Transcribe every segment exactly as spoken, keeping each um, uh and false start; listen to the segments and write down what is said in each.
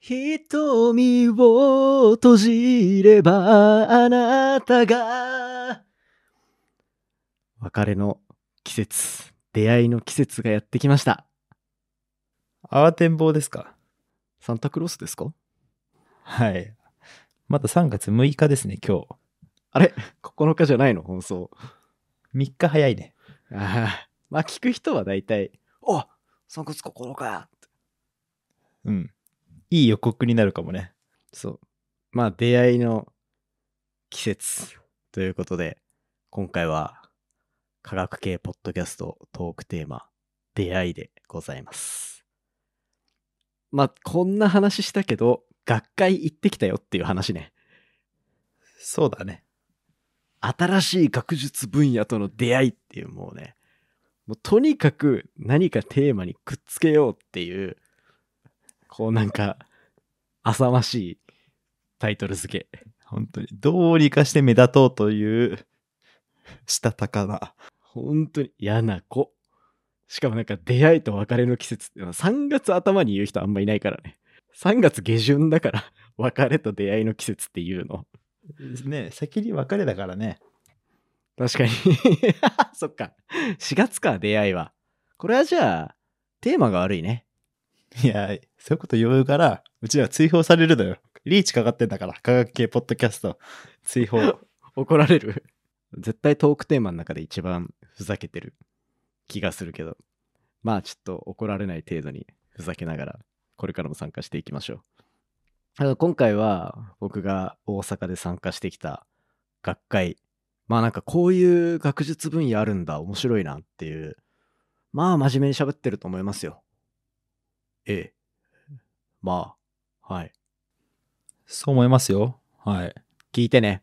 瞳を閉じればあなたが。別れの季節、出会いの季節がやってきました。 慌てんぼうですか？ サンタクロースですか？ はい。まださんがつむいかですね、今日。 あれ ?ここのかじゃないの放送。 みっか早いね。 ああ、まあ聞く人はだいたい、おさんがつここのか。 うん。いい予告になるかもね。 そう。まあ出会いの季節ということで、今回は科学系ポッドキャストトークテーマ、出会いでございます。まあこんな話したけど、学会行ってきたよっていう話ね。 そうだね。 新しい学術分野との出会いっていうもうね、もうとにかく何かテーマにくっつけようっていう、こうなんか、浅ましいタイトル付け。 本当に。どうにかして目立とうという、したたかな。 本当に嫌な子。しかもなんか出会いと別れの季節ってさんがつ頭に言う人あんまいないからね。さんがつ下旬だから別れと出会いの季節っていうの。 ね、先に別れだからね。 確かにそっか。しがつか出会いは。これはじゃあテーマが悪いね。 いや、そういうこと言うから、うちは追放されるのよ。リーチかかってんだから、科学系ポッドキャスト。追放。 怒られる。絶対トークテーマの中で一番ふざけてる気がするけど。まあちょっと怒られない程度にふざけながらこれからも参加していきましょう。あの今回は僕が大阪で参加してきた学会。まあなんかこういう学術分野あるんだ、面白いなっていう。まあ真面目に喋ってると思いますよ。ええ。まあ、はい。 そう思いますよ。はい。 聞いてね。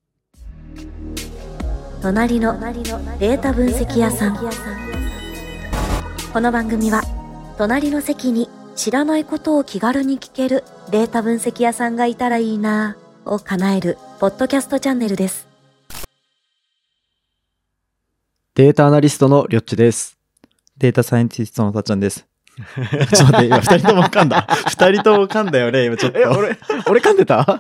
隣のデータ分析屋さん。この番組は隣の席に知らないことを気軽に聞けるデータ分析屋さんがいたらいいなぁを叶えるポッドキャストチャンネルです。 データアナリストのりょっちです。 データサイエンティストのたっちゃんです。ちょっと待って、今二人とも噛んだ。二人とも噛んだよね、今ちょっと。 え、俺、俺噛んでた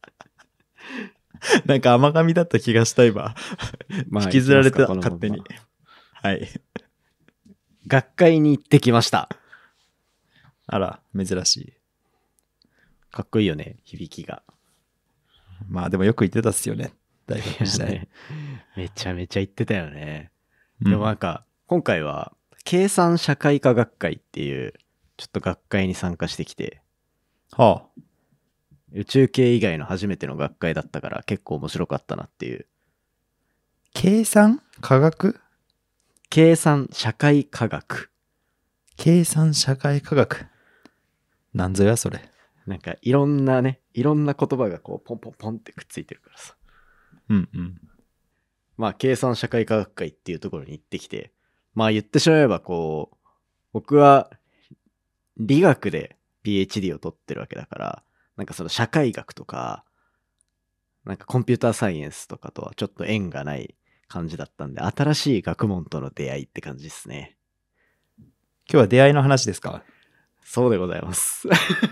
なんか甘噛みだった気がした今。 まあ引きずられてた、 いきますか勝手に。はい。 学会に行ってきました。 あら、珍しい。 かっこいいよね、響きが。 まあでもよく言ってたっすよね。大学時代。 ねめちゃめちゃ言ってたよね。 うんでもなんか、今回は、計算社会科学会っていう、ちょっと学会に参加してきて、 はあ。 宇宙系以外の初めての学会だったから結構面白かったなっていう。 計算科学計算社会科学。 計算社会科学。なんぞやそれ。 なんかいろんなね、いろんな言葉がこうポンポンポンってくっついてるからさ。 うんうん。 まあ計算社会科学会っていうところに行ってきて、まあ言ってしまえばこう、僕は理学で ピーエイチディー を取ってるわけだから、なんかその社会学とか、なんかコンピューターサイエンスとかとはちょっと縁がない感じだったんで、新しい学問との出会いって感じですね。 今日は出会いの話ですか？ そうでございます。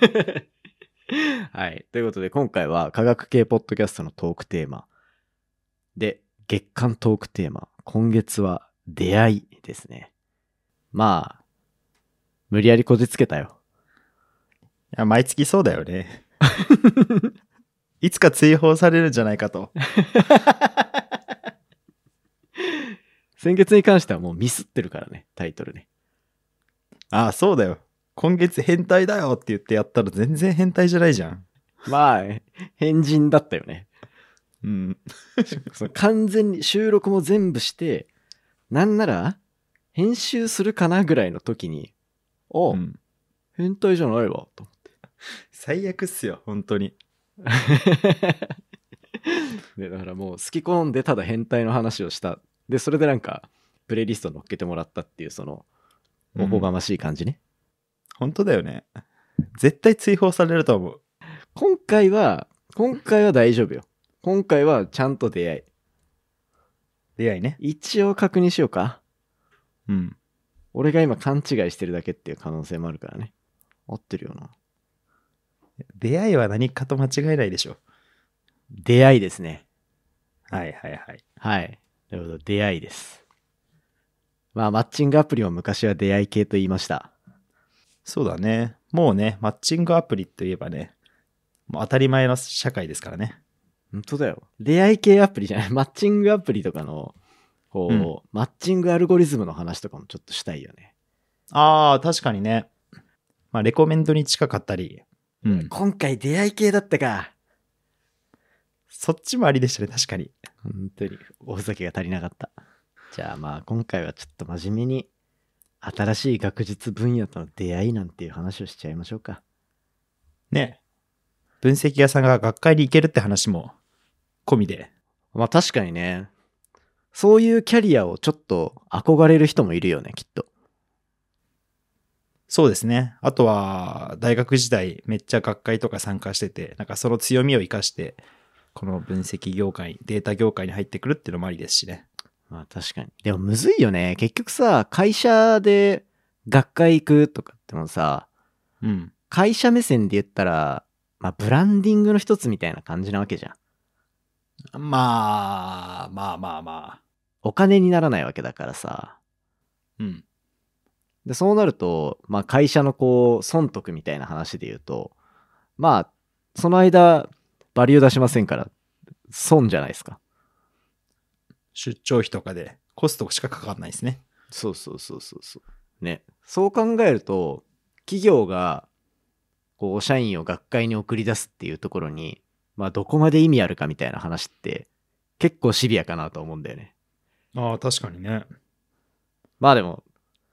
はい。ということで今回は科学系ポッドキャストのトークテーマで、月間トークテーマ、今月は出会いですね。まあ、無理やりこじつけたよ。 いや、毎月そうだよね。いつか追放されるんじゃないかと。 先月に関してはもうミスってるからね、タイトルね。 ああ、そうだよ。今月変態だよって言ってやったら全然変態じゃないじゃん。 まあ、変人だったよね。 うん。 その完全に収録も全部して、なんなら、編集するかなぐらいの時に、あ、 うん、 変態じゃないわ、と思って。 最悪っすよ、本当に。 で、だからもう好き好んでただ変態の話をした。で、それでなんか、プレイリスト乗っけてもらったっていう、その、おこがましい感じね。 本当だよね。絶対追放されると思う。 今回は、今回は大丈夫よ。今回はちゃんと出会い。 出会いね。 一応確認しようか。 うん。 俺が今勘違いしてるだけっていう可能性もあるからね。合ってるよな。 出会いは何かと間違いないでしょ。 出会いですね。 はいはいはい。 はい。なるほど、出会いです。まあ、マッチングアプリも昔は出会い系と言いました。 そうだね。もうね、マッチングアプリといえばね、もう当たり前の社会ですからね。 本当だよ。出会い系アプリじゃない。マッチングアプリとかの、こう、 うんマッチングアルゴリズムの話とかもちょっとしたいよね。 ああ、確かにね。まあ、レコメンドに近かったり。うん。 今回出会い系だったか。 そっちもありでしたね、確かに。 本当に、おふざけが足りなかった。じゃあまあ、今回はちょっと真面目に、新しい学術分野との出会いなんていう話をしちゃいましょうか。 ね。分析屋さんが学会に行けるって話も込みで。 まあ確かにね。そういうキャリアをちょっと憧れる人もいるよね、きっと。 そうですね。あとは、大学時代めっちゃ学会とか参加してて、なんかその強みを生かして、この分析業界、データ業界に入ってくるっていうのもありですしね。 まあ確かに。でもむずいよね。結局さ、会社で学会行くとかってもさ、 うん。 会社目線で言ったら、まあブランディングの一つみたいな感じなわけじゃん。 まあ、まあまあまあ。 お金にならないわけだからさ。 うん。 で、そうなると、まあ会社のこう、損得みたいな話で言うと、まあ、その間、バリュー出しませんから、損じゃないですか。 出張費とかでコストしかかかんないですね。 そうそうそうそうそう。ね。そう考えると、企業が、こう、社員を学会に送り出すっていうところに、まあ、どこまで意味あるかみたいな話って、結構シビアかなと思うんだよね。 ああ、確かにね。 まあでも、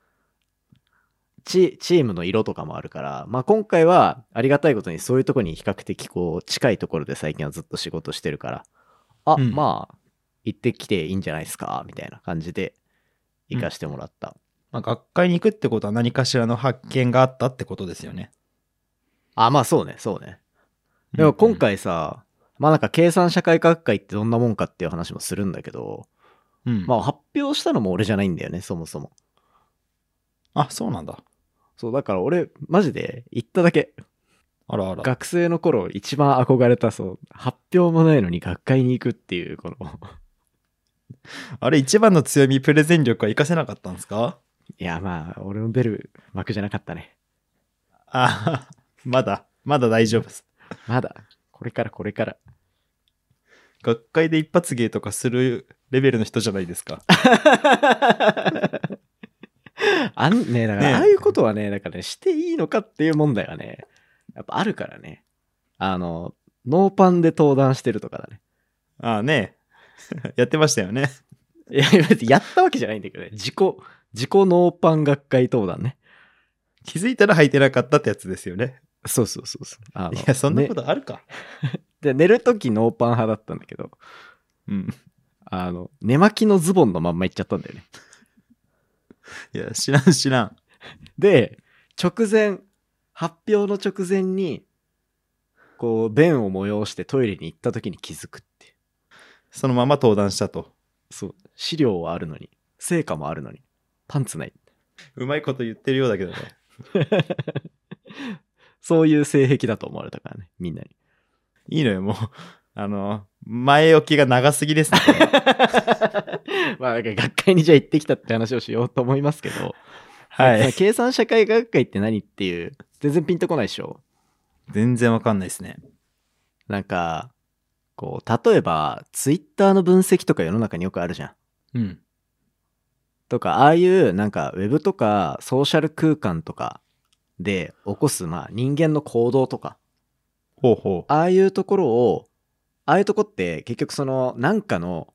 チ、チームの色とかもあるから、まあ今回はありがたいことにそういうところに比較的こう、近いところで最近はずっと仕事してるから、あ、 うんまあ、行ってきていいんじゃないですか、みたいな感じで行かしてもらった。 まあ、学会に行くってことは何かしらの発見があったってことですよね。 あ、まあそうね、そうね。でも今回さ、まあなんか計算社会学会ってどんなもんかっていう話もするんだけど、 うん、うん。 まあ発表したのも俺じゃないんだよね、そもそも。 あ、そうなんだ。 そう、だから俺、マジで行っただけ。 あらあら。 学生の頃一番憧れた、そう、発表もないのに学会に行くっていう、このあれ一番の強み、プレゼン力は活かせなかったんですか？ いや、まあ、俺の出る幕じゃなかったね。 ああ、まだ、まだ大丈夫です。 まだ、これからこれから。 学会で一発芸とかするレベルの人じゃないですか。 あんね、だから、 ねえああいうことはね、だからね、していいのかっていう問題はね、やっぱあるからね。あの、ノーパンで登壇してるとかだね。 ああね。やってましたよね。 いや、別にやったわけじゃないんだけどね。自己、自己ノーパン学会登壇ね。 気づいたら履いてなかったってやつですよね。 そうそうそうそう。あのいや、そんなこねとあるか。 で、寝るときノーパン派だったんだけど、 うん。 あの、寝巻きのズボンのまんま行っちゃったんだよね。 いや、知らん知らん。 で、直前、発表の直前に、こう、便を催してトイレに行った時に気づくっていう。 そのまま登壇したと。 そう。資料はあるのに、成果もあるのに、パンツない。 うまいこと言ってるようだけどね。 そういう性癖だと思われたからね、みんなに。 いいのよ、もう。あの、前置きが長すぎですね。 まあ、なんか学会にじゃあ行ってきたって話をしようと思いますけど、 はい。 計算社会学会って何っていう、全然ピンとこないでしょ。 全然わかんないですね。 なんか、こう、例えば、ツイッターの分析とか世の中によくあるじゃん。 うん。 とか、ああいう、なんか、ウェブとか、ソーシャル空間とかで起こす、まあ、人間の行動とか、 ほうほう。 ああいうところを、ああいうとこって結局その、なんかの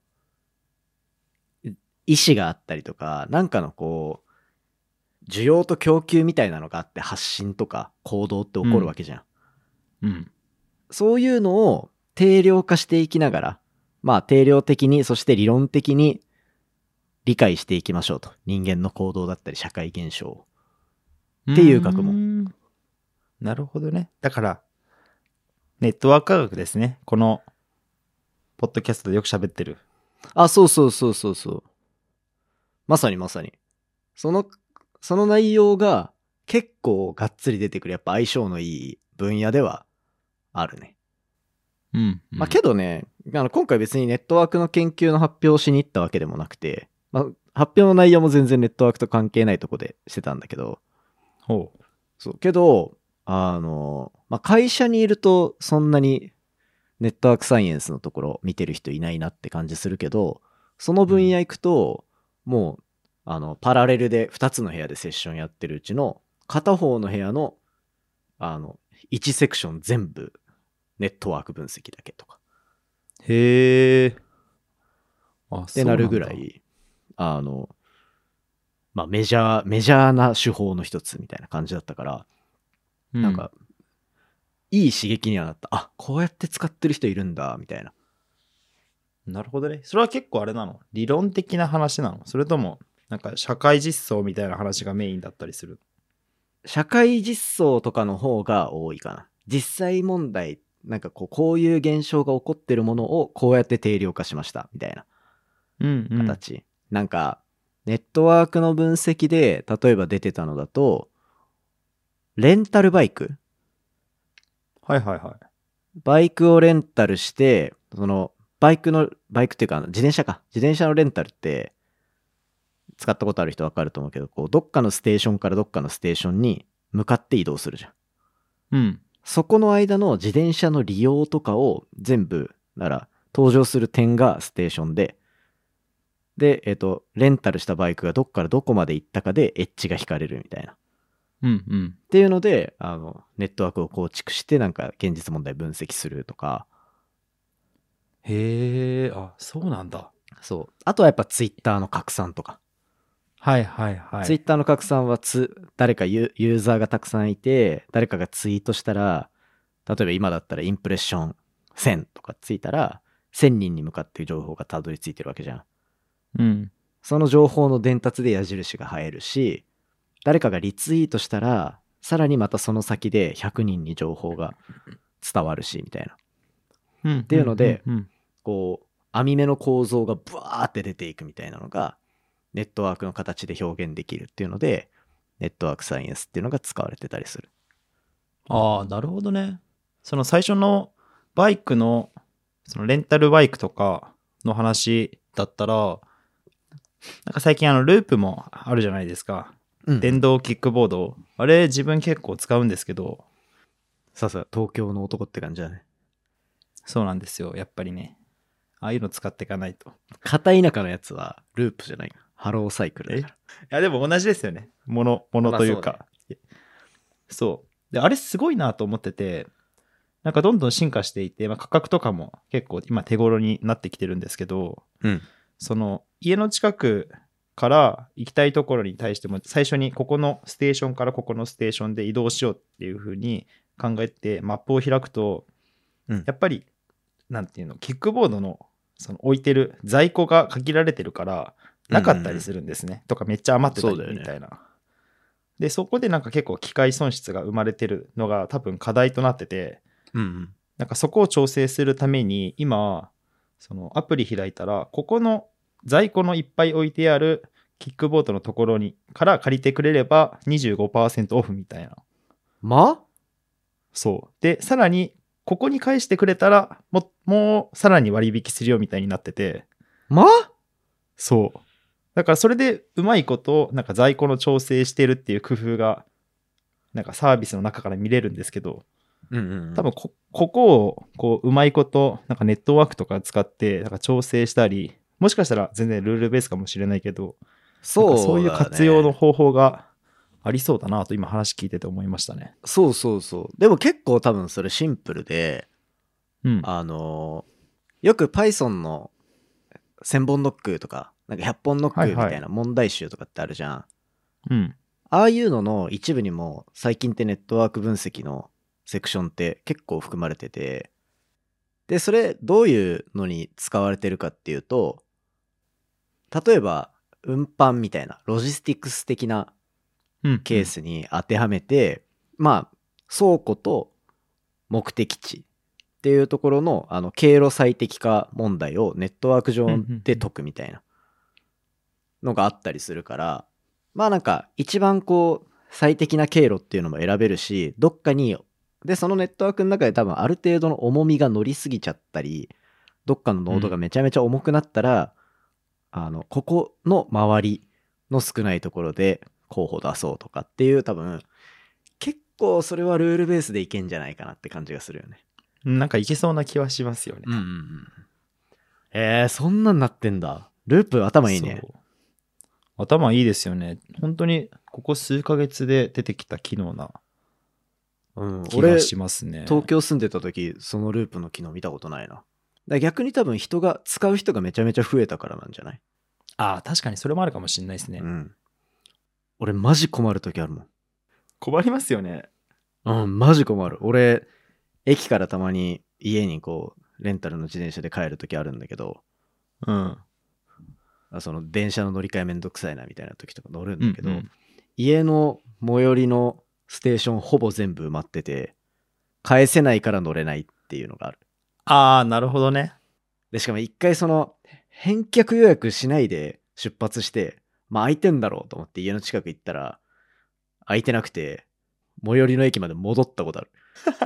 意思があったりとか、なんかのこう、需要と供給みたいなのがあって発信とか行動って起こるわけじゃん。 うん。 そういうのを定量化していきながら、まあ定量的に、そして理論的に理解していきましょうと。人間の行動だったり社会現象を。っていう学問。 問。なるほどね。だから、ネットワーク科学ですね。この、ポッドキャストでよく喋ってる。 あ、そうそうそうそうそう。まさにまさに。その、その内容が結構がっつり出てくる。やっぱ相性のいい分野ではあるね。 うんうんまあけどね、あの今回別にネットワークの研究の発表をしに行ったわけでもなくて、まあ、発表の内容も全然ネットワークと関係ないとこでしてたんだけど、 ほう。 そうけど、あの、まあ、会社にいるとそんなにネットワークサイエンスのところ見てる人いないなって感じするけど、その分野行くと、もう、あの、パラレルでふたつの部屋でセッションやってるうちの、片方の部屋の、あの、いちセクション全部、ネットワーク分析だけとか。 へえ。あ、 ってなるぐらい、あの、まあメジャー、メジャーな手法の一つみたいな感じだったから、 うん、 なんか、いい刺激にはなった。あ、こうやって使ってる人いるんだ、みたいな。 なるほどね。それは結構あれなの？理論的な話なの？それとも、なんか社会実装みたいな話がメインだったりする？ 社会実装とかの方が多いかな。実際問題、なんかこう、こういう現象が起こってるものをこうやって定量化しました、みたいなうんうん。 形。なんか、ネットワークの分析で、例えば出てたのだと、レンタルバイクはいはいはい。 バイクをレンタルして、その、バイクの、バイクっていうか、自転車か。自転車のレンタルって、使ったことある人わかると思うけど、こう、どっかのステーションからどっかのステーションに向かって移動するじゃん。 うん。 そこの間の自転車の利用とかを全部、なら、登場する点がステーションで、で、えっと、レンタルしたバイクがどっからどこまで行ったかでエッジが引かれるみたいな。 うんうん。 っていうので、あの、ネットワークを構築して、なんか、現実問題分析するとか、 へえ、あ、そうなんだ。 そう。あとはやっぱツイッターの拡散とか。 はいはいはい。 ツイッターの拡散はつ、誰かユユーザーがたくさんいて、誰かがツイートしたら、例えば今だったらインプレッションせんとかついたら、せんにんに向かって情報がたどり着いてるわけじゃん。 うん。 その情報の伝達で矢印が入るし、誰かがリツイートしたら、さらにまたその先でひゃくにんに情報が伝わるし、みたいな。 うん。 っていうのでうんうんこう、網目の構造がブワーって出ていくみたいなのが、ネットワークの形で表現できるっていうので、ネットワークサイエンスっていうのが使われてたりする。 ああ、なるほどね。その最初のバイクの、そのレンタルバイクとかの話だったら、なんか最近あのループもあるじゃないですか。 うん電動キックボード。あれ自分結構使うんですけど、 さすが東京の男って感じだね。 そうなんですよ。やっぱりね。ああいうの使っていかないと。 片田舎のやつはループじゃない。ハローサイクルだから。 いやでも同じですよね。もの、ものというか。そう。で、あれすごいなと思ってて、なんかどんどん進化していて、まあ、価格とかも結構今手頃になってきてるんですけど、 うん。 その家の近くから行きたいところに対しても最初にここのステーションからここのステーションで移動しようっていう風に考えてマップを開くと、 うんやっぱりなんていうの、キックボードのその置いてる在庫が限られてるからなかったりするんですね、とかめっちゃ余ってたりそうだよねみたいな。でそこでなんか結構機械損失が生まれてるのが多分課題となってて、 うんうん。 なんかそこを調整するために今そのアプリ開いたらここの在庫のいっぱい置いてあるキックボードのところにから借りてくれれば にじゅうごパーセント オフみたいな。 まそうでさらにここに返してくれたらももうさらに割引するよみたいになってて、 まそうだからそれでうまいことなんか在庫の調整してるっていう工夫がなんかサービスの中から見れるんですけど、 うんうんうん。 多分 こ, ここをこううまいことなんかネットワークとか使ってなんか調整したり、もしかしたら全然ルールベースかもしれないけど、 そうだね。 そういう活用の方法がありそうだなと今話聞いてて思いましたね。 そうそうそう。でも結構多分それシンプルで、 うん。 あのーよく Python のせんぼんノックとか、なんかひゃっぽんノックみたいな問題集とかってあるじゃん。 うん。 ああいうのの一部にも最近ってネットワーク分析のセクションって結構含まれてて、で、それどういうのに使われてるかっていうと、例えば運搬みたいなロジスティックス的なうん。 ケースに当てはめて、まあ倉庫と目的地っていうところのあの経路最適化問題をネットワーク上で解くみたいなのがあったりするから、まあなんか一番こう最適な経路っていうのも選べるし、どっかにでそのネットワークの中で多分ある程度の重みが乗りすぎちゃったり、どっかのノードがめちゃめちゃ重くなったら、うん、あのここの周りの少ないところで候補出そうとかっていう、多分結構それはルールベースでいけんじゃないかなって感じがするよね。 なんかいけそうな気はしますよね。 うんうんうん。えー、そんなんなってんだ。ループ頭いいね。 頭いいですよね。本当にここ数ヶ月で出てきた機能な気がしますね。 うん、東京住んでた時そのループの機能見たことないな。だから逆に多分人が使う人がめちゃめちゃ増えたからなんじゃない？ ああ、確かにそれもあるかもしれないですね。 うん。俺マジ困る時あるもん。 困りますよね。 うん、マジ困る。俺駅からたまに家にこうレンタルの自転車で帰る時あるんだけど、 うん。 その電車の乗り換えめんどくさいなみたいな時とか乗るんだけど、 うんうん、 家の最寄りのステーションほぼ全部埋まってて、返せないから乗れないっていうのがある。 ああ、なるほどね。 でしかも一回その返却予約しないで出発して、まあ空いてんだろうと思って家の近く行ったら空いてなくて、最寄りの駅まで戻ったことある。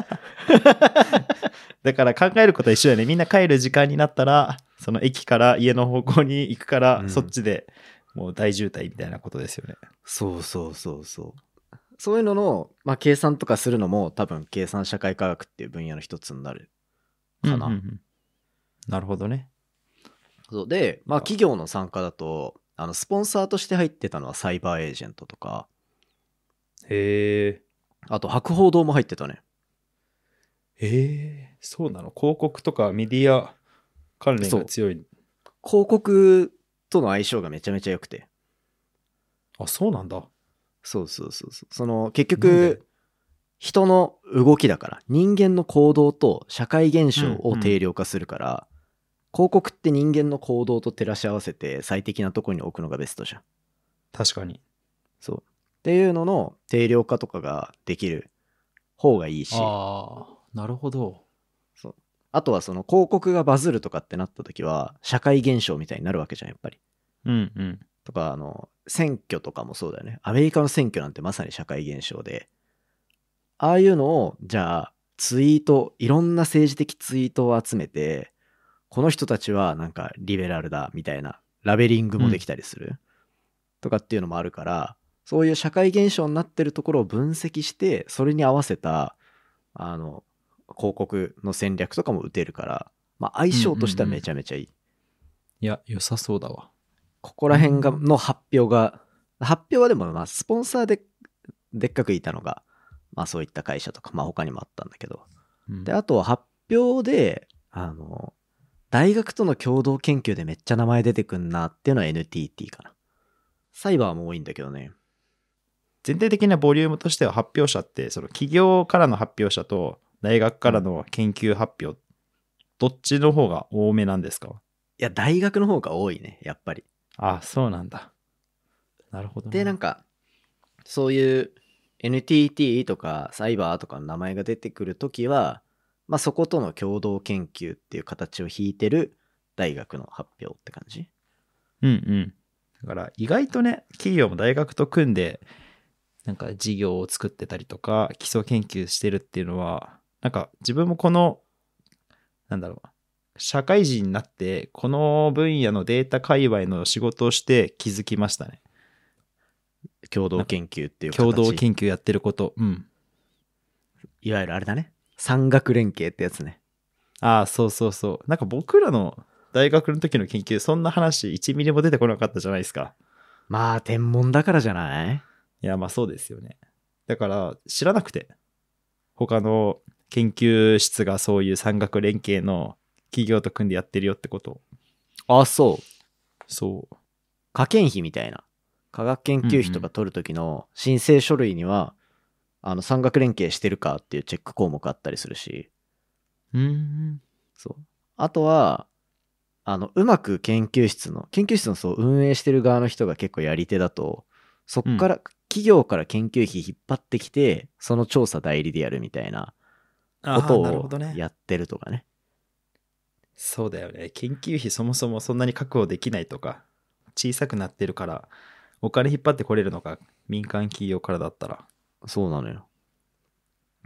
だから考えることは一緒だよね。みんな帰る時間になったらその駅から家の方向に行くから、うん、そっちでもう大渋滞みたいなことですよね。 そうそうそうそう。そういうのの、まあ、計算とかするのも多分計算社会科学っていう分野の一つになるかな。 うんうんうん、なるほどね。 そうで、まあ企業の参加だとあのスポンサーとして入ってたのはサイバーエージェントとか。 へえ。 あと博報堂も入ってたね。 へえ、そうなの。広告とかメディア関連が強い。 広告との相性がめちゃめちゃ良くて。 あ、そうなんだ。 そうそうそうそう。その結局人の動きだから、人間の行動と社会現象を定量化するから、うんうん、広告って人間の行動と照らし合わせて最適なところに置くのがベストじゃん。 確かに。 そうっていうのの定量化とかができる方がいいし。 ああ、なるほど。 そう。あとはその広告がバズるとかってなった時は社会現象みたいになるわけじゃん、やっぱり。 うんうん。 とかあの選挙とかもそうだよね。アメリカの選挙なんてまさに社会現象で、ああいうのをじゃあツイート、いろんな政治的ツイートを集めて、この人たちはなんかリベラルだみたいなラベリングもできたりする、うん、とかっていうのもあるから、そういう社会現象になってるところを分析して、それに合わせたあの広告の戦略とかも打てるから、まあ、相性としてはめちゃめちゃいい。うんうんうん、 いや、良さそうだわ。 ここら辺がの発表が、発表はでもまあスポンサーででっかくいたのが、まあそういった会社とか、まあ他にもあったんだけど、うん、であとは発表であの大学との共同研究でめっちゃ名前出てくんなっていうのは エヌティーティー かな。サイバーも多いんだけどね。 全体的なボリュームとしては発表者ってその企業からの発表者と大学からの研究発表、うん、どっちの方が多めなんですか？ いや大学の方が多いね、やっぱり。 あ、そうなんだ。なるほど、ね。 でなんかそういう エヌティーティー とかサイバーとかの名前が出てくるときは、まあそことの共同研究っていう形を引いてる大学の発表って感じ。 うんうん。だから意外とね、企業も大学と組んでなんか事業を作ってたりとか基礎研究してるっていうのは、なんか自分もこのなんだろう、社会人になってこの分野のデータ界隈の仕事をして気づきましたね。 共同研究っていう形。 共同研究やってること。うん。 いわゆるあれだね。産学連携ってやつね。 ああ、そうそうそう。なんか僕らの大学の時の研究、そんな話いちミリも出てこなかったじゃないですか。 まあ、天文だからじゃない？ いや、まあそうですよね。だから知らなくて。他の研究室がそういう産学連携の企業と組んでやってるよってこと。 あ、そう。 そう。 科研費みたいな。科学研究費とか取るときの申請書類には、うんうん、あの産学連携してるかっていうチェック項目あったりするし、 うーん、 そう。あとはあのうまく研究室の研究室のそう運営してる側の人が結構やり手だと、そっから、うん、企業から研究費引っ張ってきてその調査代理でやるみたいなことをやってるとかね。 そうだよね。研究費そもそもそんなに確保できないとか、小さくなってるからお金引っ張ってこれるのか、民間企業からだったら。 そうなのよ。っ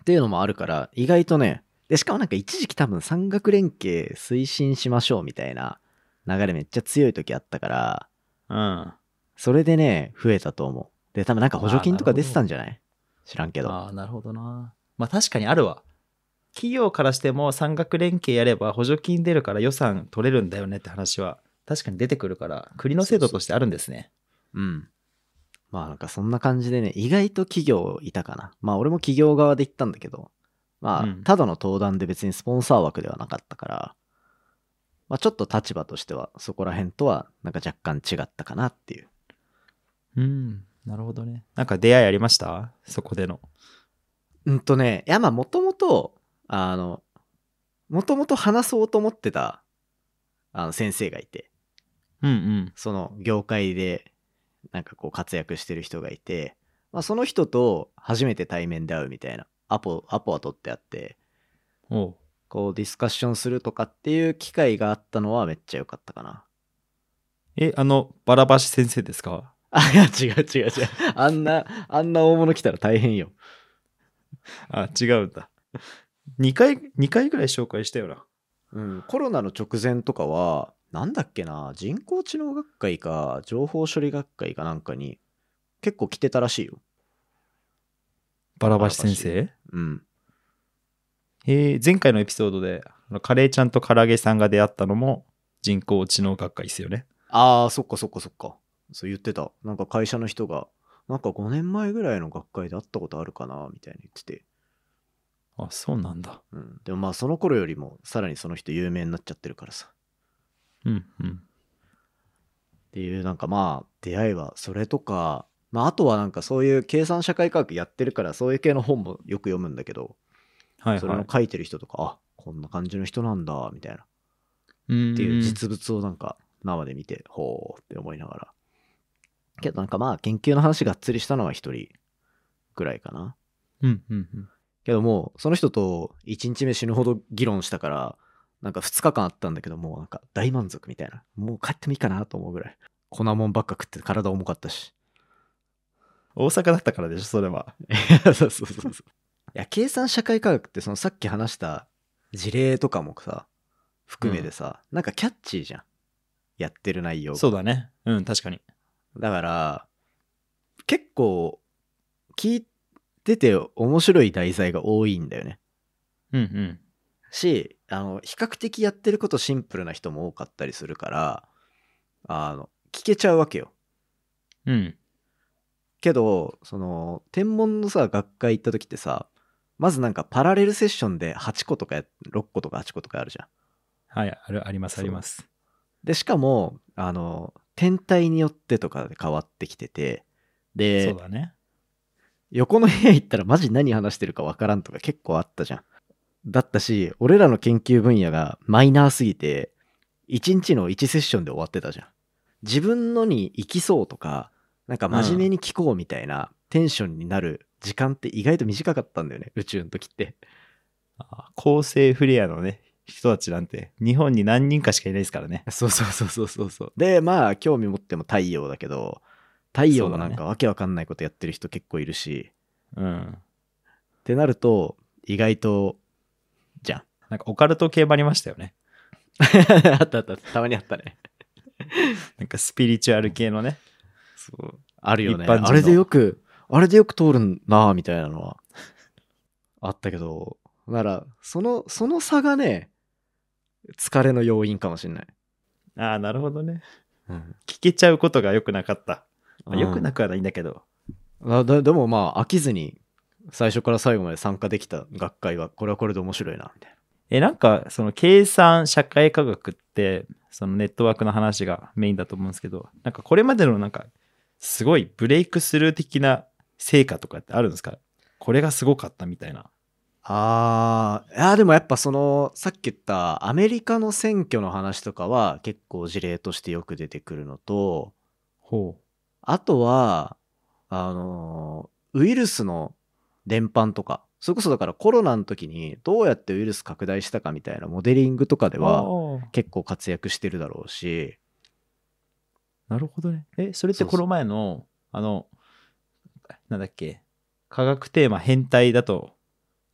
っていうのもあるから意外とね、でしかもなんか一時期多分産学連携推進しましょうみたいな流れめっちゃ強い時あったから、 うんそれでね増えたと思う。で多分なんか補助金とか出てたんじゃない？知らんけど。 ああなるほどな。まあ確かにあるわ。企業からしても産学連携やれば補助金出るから予算取れるんだよねって話は確かに出てくるから国の制度としてあるんですね。 うん。まあなんかそんな感じでね、意外と企業いたかな。まあ俺も企業側で行ったんだけど、まあ、 うんただの登壇で別にスポンサー枠ではなかったから、まあちょっと立場としてはそこら辺とはなんか若干違ったかなっていう。 うんなるほどね。なんか出会いありましたそこでの？ うんとね、いやまあもともと、あの、もともと話そうと思ってたあの先生がいて、 うんうんその業界でなんかこう活躍してる人がいて、まあ、その人と初めて対面で会うみたいなアポアポは取ってあって、 おうこうディスカッションするとかっていう機会があったのはめっちゃ良かったかな。 えあのバラバシ先生ですか？ あ、いや違う違う違う。あんなあんな大物来たら大変よ。 あ違うんだ。にかいにかいぐらい紹介したよな。 うん、コロナの直前とかはなんだっけな、人工知能学会か情報処理学会かなんかに結構来てたらしいよ。 バラバシ先生？ うん。 えー、前回のエピソードであのカレーちゃんと唐揚げさんが出会ったのも人工知能学会ですよね。 ああ、そっかそっかそっか。そう言ってた。なんか会社の人が、なんかごねんまえぐらいの学会で会ったことあるかなみたいに言ってて。 あそうなんだ。 うん。でもまあその頃よりもさらにその人有名になっちゃってるからさ。 うんうんっていうなんかまあ出会いはそれとか、まああとはなんかそういう計算社会科学やってるからそういう系の本もよく読むんだけど、 はいはい。 それの書いてる人とか、あ、こんな感じの人なんだ、みたいな。 うーんっていう実物をなんか生で見て、ほーって思いながら。けどなんかまあ研究の話がっつりしたのは一人ぐらいかな。 うんうんうん。 けどもうその人と一日目死ぬほど議論したから、なんか二日間あったんだけどもうなんか大満足みたいな。もう帰ってもいいかなと思うぐらい。粉もんばっか食って体重かったし。 大阪だったからでしょそれは。 そうそうそうそう。いや計算社会科学ってそのさっき話した事例とかもさ含めてさ、うん、なんかキャッチーじゃん。やってる内容が。 そうだね。うん確かに。 だから結構聞いてて面白い題材が多いんだよね。 うんうんし、あの比較的やってることシンプルな人も多かったりするから、あの聞けちゃうわけよ。 うんけどその天文のさ学会行った時ってさ、まずなんかパラレルセッションではちことかろっことかはちことかあるじゃん。 はいあるありますあります。 でしかもあの天体によってとかで変わってきてて、でそうだね。 横の部屋行ったらマジ何話してるかわからんとか結構あったじゃん。だったし俺らの研究分野がマイナーすぎていちにちのいちセッションで終わってたじゃん。自分のに行きそうとかなんか真面目に聞こうみたいなテンションになる時間って意外と短かったんだよね、宇宙の時って。 あ構成フレアのね人たちなんて日本に何人かしかいないですからね。 そうそうそうそうそうそう。でまあ興味持っても太陽だけど、太陽もなんかわけわかんないことやってる人結構いるし、 う、ね、うんってなると意外とじゃん。 なんかオカルト系もありましたよね。 あったあった、たまにあったね。 なんかスピリチュアル系のね。 そうあるよね。 一般人のあれでよくあれでよく通るなみたいなのはあったけど、ならそのその差がね疲れの要因かもしれない。 ああなるほどね、 うん、 聞けちゃうことが良くなかった、まあ、 うん、 良くなくはないんだけど、 あででもまあ飽きずに最初から最後まで参加できた学会はこれはこれで面白いなみたいな。 えなんかその計算社会科学ってそのネットワークの話がメインだと思うんですけど、なんかこれまでのなんかすごいブレイクスルー的な成果とかってあるんですか？これがすごかったみたいな。 あー、いやでもやっぱそのさっき言ったアメリカの選挙の話とかは結構事例としてよく出てくるのと、 ほう。 あとはあのウイルスの伝播とか、それこそだからコロナの時にどうやってウイルス拡大したかみたいなモデリングとかでは結構活躍してるだろうし。 なるほどね。えそれってこの前のあのなんだっけ科学テーマ変態だと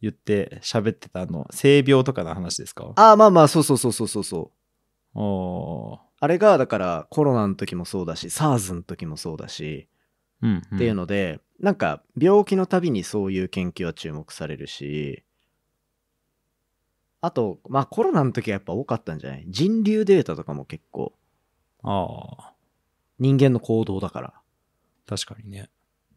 言って喋ってたあの性病とかの話ですか？ ああ、まあまあ、そうそうそうそうそうそう。 おー。 あれが、だからコロナの時もそうだし、SARS の時もそうだし、 うんうん、 っていうので、なんか病気のたびにそういう研究は注目されるし、あと、まあコロナの時はやっぱ多かったんじゃない？人流データとかも結構、 ああ、 人間の行動だから。 確かにね。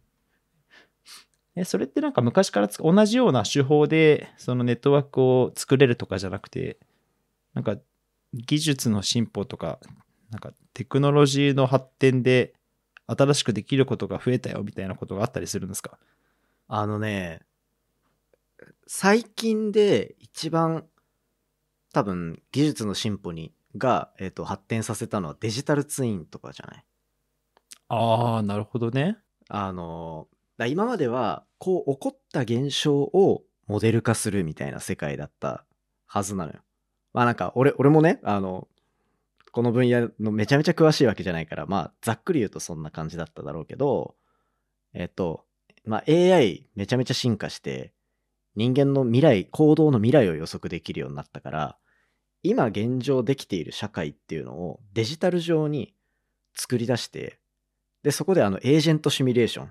え、それってなんか昔からつ同じような手法でそのネットワークを作れるとかじゃなくて、なんか技術の進歩とか、なんかテクノロジーの発展で新しくできることが増えたよみたいなことがあったりするんですか？ あのね、最近で一番多分技術の進歩にが、えーと、発展させたのはデジタルツインとかじゃない？ ああ、なるほどね。 あの、だ今まではこう起こった現象をモデル化するみたいな世界だったはずなのよ。まあなんか俺、俺もね、あの、この分野のめちゃめちゃ詳しいわけじゃないから、まあざっくり言うとそんな感じだっただろうけど、えっと、まあ エーアイ めちゃめちゃ進化して、人間の未来、行動の未来を予測できるようになったから、今現状できている社会っていうのをデジタル上に作り出して、で、そこであのエージェントシミュレーション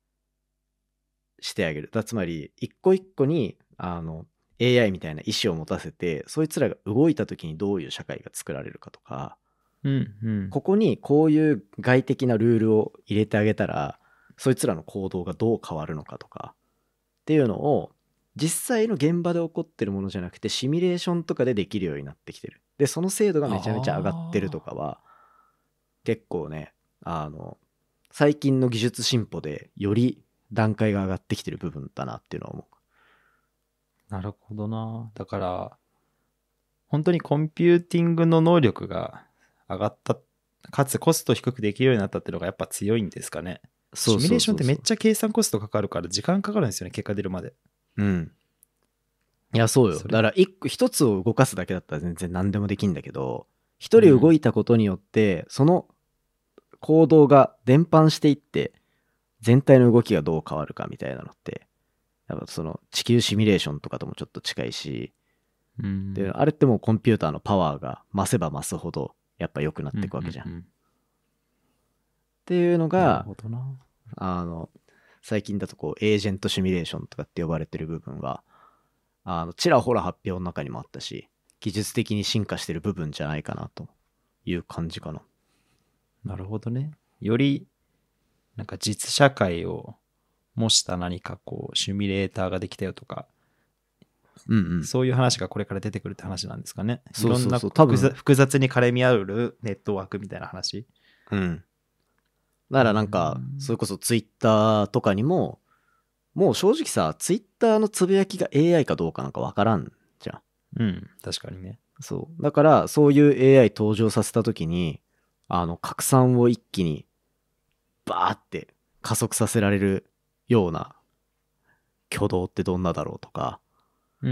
してあげる。だつまり、一個一個にあの エーアイ みたいな意思を持たせて、そいつらが動いた時にどういう社会が作られるかとか、 うんうん。 ここにこういう外的なルールを入れてあげたら、そいつらの行動がどう変わるのかとかっていうのを、実際の現場で起こってるものじゃなくてシミュレーションとかでできるようになってきてる。でその精度がめちゃめちゃ上がってるとかは結構ね、あの最近の技術進歩でより段階が上がってきてる部分だなっていうのは思う。 なるほどな。だから本当にコンピューティングの能力が上がった、かつコスト低くできるようになったっていうのがやっぱ強いんですかね。 そうそうそうそう。 シミュレーションってめっちゃ計算コストかかるから時間かかるんですよね、結果出るまで。 うん。いや、そうよ。 それだから一個、一つを動かすだけだったら全然何でもできんだけど、一人動いたことによって、その行動が伝播していって、全体の動きがどう変わるかみたいなのって、やっぱその地球シミュレーションとかともちょっと近いし、 うん、 で、あれってもうコンピューターのパワーが増せば増すほど、やっぱ良くなっていくわけじゃん。 うんうんうん、 っていうのなるが、 ほどな。 あの、最近だとこう、エージェントシミュレーションとかって呼ばれてる部分は、あの、ちらほら発表の中にもあったし、技術的に進化してる部分じゃないかなという感じかな。 なるほどね。より、なんか実社会を模した何かこう、シミュレーターができたよとか、 うんうん。 そういう話がこれから出てくるって話なんですかね。 そうそうそういろんな多分複雑複雑に絡み合うネットワークみたいな話。 うん。だからなんか、それこそツイッターとかにも、もう正直さ、ツイッターのつぶやきが エーアイ かどうかなんかわからんじゃん。 うん、確かにね。 そう。だから、そういう エーアイ 登場させたときに、あの、拡散を一気に、バーって加速させられるような挙動ってどんなだろうとか、 うんうん。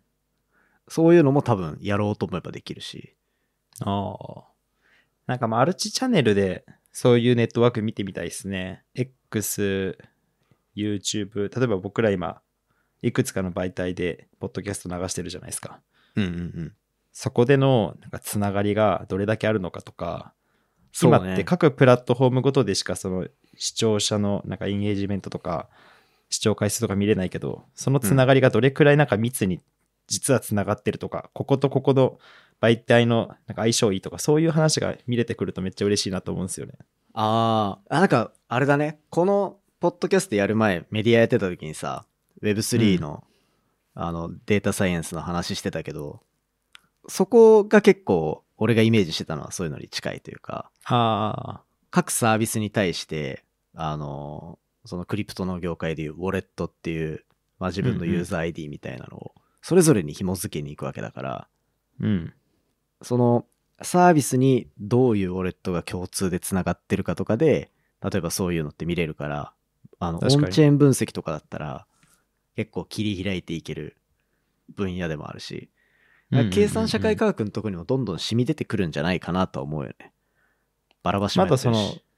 そういうのも多分やろうと思えばできるし。 ああ。なんかマルチチャンネルでそういうネットワーク見てみたいですね。X、YouTube、例えば僕ら今、いくつかの媒体でポッドキャスト流してるじゃないですか。 うんうんうん。 そこでのなんかつながりがどれだけあるのかとか、 そうね今って各プラットフォームごとでしかその視聴者のなんかエンゲージメントとか視聴回数とか見れないけど、そのつながりがどれくらいなんか密に実はつながってるとか、こことここの媒体のなんか相性いいとか、そういう話が見れてくるとめっちゃ嬉しいなと思うんですよね。 あーあ、なんか、あれだね。このポッドキャストやる前、メディアやってた時にさ、ウェブスリー の、うん、あの、データサイエンスの話してたけど、そこが結構、俺がイメージしてたのはそういうのに近いというか、 ああ。 各サービスに対して、あの、そのクリプトの業界でいうウォレットっていう、まあ、自分のユーザー アイディー みたいなのを、それぞれに紐付けに行くわけだから、 うん。 そのサービスにどういうウォレットが共通でつながってるかとかで、例えばそういうのって見れるから、あのオンチ確かにェーン分析とかだったら結構切り開いていける分野でもあるし、計算社会科学のところにもどんどん染み出てくるんじゃないかなと思うよね。バラバシもやってるし。 まだその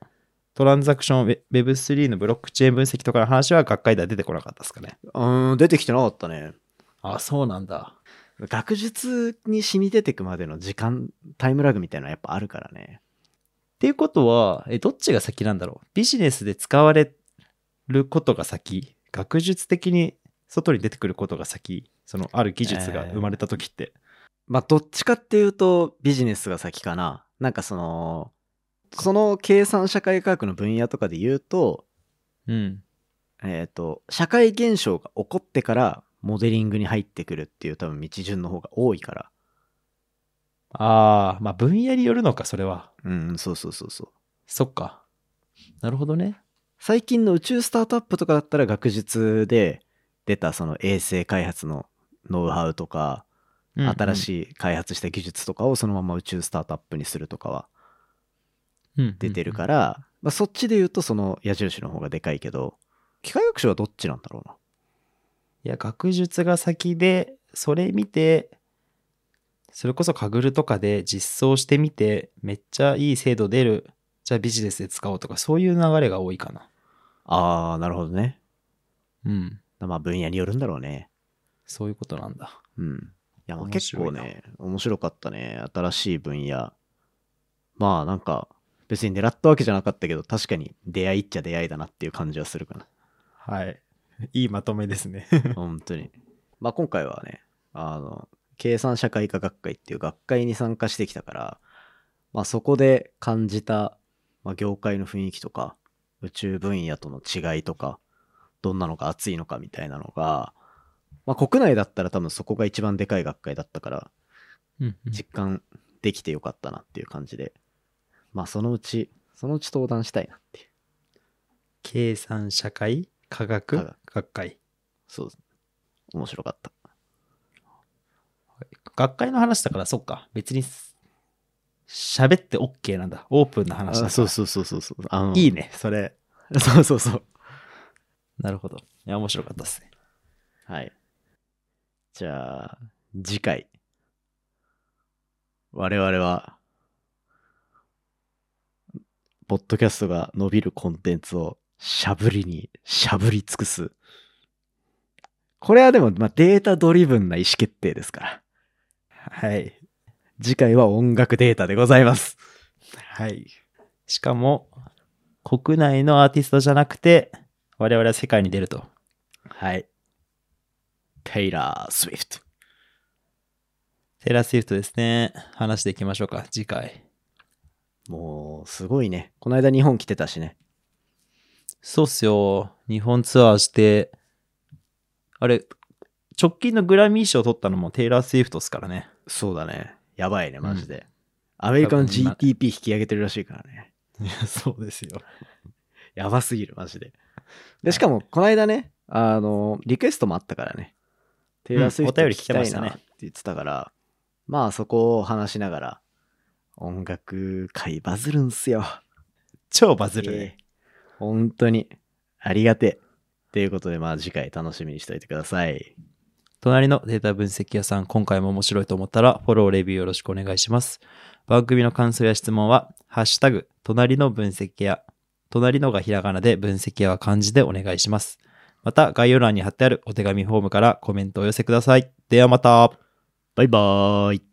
トランザクション ウェブスリー のブロックチェーン分析とかの話は学会では出てこなかったですかね。 うーん、出てきてなかったね。 あ、そうなんだ。 学術に染み出てくまでの時間、タイムラグみたいなのはやっぱあるからね。 っていうことは、え、どっちが先なんだろう。ビジネスで使われることが先、学術的に外に出てくることが先、そのある技術が生まれた時って。 えー、まあどっちかっていうとビジネスが先かな。なんかその、その計算社会科学の分野とかで言うと、 うん。 えっと、社会現象が起こってからモデリングに入ってくるっていう多分道順の方が多いから。 ああ、まあ分野によるのか、それは。 うん、そうそうそうそう。 そっか。なるほどね。 最近の宇宙スタートアップとかだったら学術で出たその衛星開発のノウハウとか、 うんうん、 新しい開発した技術とかをそのまま宇宙スタートアップにするとかは出てるから、うんうんうん、まあ、そっちで言うとその矢印の方がでかいけど、機械学習はどっちなんだろうな。 いや、学術が先で、それ見て、それこそカグルとかで実装してみて、めっちゃいい精度出る、じゃあビジネスで使おうとか、そういう流れが多いかな。 あー、なるほどね。 うん。 まあ分野によるんだろうね。 そういうことなんだ。 うん。いや、まあ結構ね、面白かったね。新しい分野。まあなんか、別に狙ったわけじゃなかったけど、確かに出会いっちゃ出会いだなっていう感じはするかな。 はい。いいまとめですね。 本当に。まあ今回はね、あの、計算社会科学会っていう学会に参加してきたから、まあそこで感じた、まあ、業界の雰囲気とか、宇宙分野との違いとか、どんなのが熱いのかみたいなのが、まあ国内だったら多分そこが一番でかい学会だったから、 うんうん、 実感できてよかったなっていう感じで、まあそのうち、そのうち登壇したいなっていう。 計算社会科学学会。 そうです。面白かった。 学会の話だから、そっか。別に、喋って OK なんだ。オープンな話だから。 そうそうそうそうそう。あのいいね、それ。 そうそうそう。 なるほど。いや、面白かったですね。 はい。じゃあ、次回。我々は、ポッドキャストが伸びるコンテンツをしゃぶりにしゃぶり尽くす。これはでも、まあ、データドリブンな意思決定ですから。 はい。 次回は音楽データでございます。 はい。しかも、国内のアーティストじゃなくて、我々は世界に出ると。 はい。テイラー・スウィフト。 テイラー・スウィフトですね。話していきましょうか、次回。 もう、すごいね。この間日本来てたしね。 そうっすよ。日本ツアーして、あれ、直近のグラミー賞を取ったのもテイラー・スウィフトっすからね。 そうだね。やばいね、マジで。うん、アメリカの ジーティーピー 引き上げてるらしいからね。 いや、そうですよ。 やばすぎる、マジで。で、しかも、この間ね、あの、リクエストもあったからね。テイラー・スウィフト聞きたいなって言ってたから、うんね、まあそこを話しながら、音楽界バズるんすよ。 超バズるね。 えー、本当に。ありがてえ。ということで、まあ次回楽しみにしておいてください。 隣のデータ分析屋さん、今回も面白いと思ったら、フォロー、レビューよろしくお願いします。番組の感想や質問は、ハッシュタグ、隣の分析屋、隣のがひらがなで分析屋は漢字でお願いします。また、概要欄に貼ってあるお手紙フォームからコメントをお寄せください。ではまた。 バイバーイ。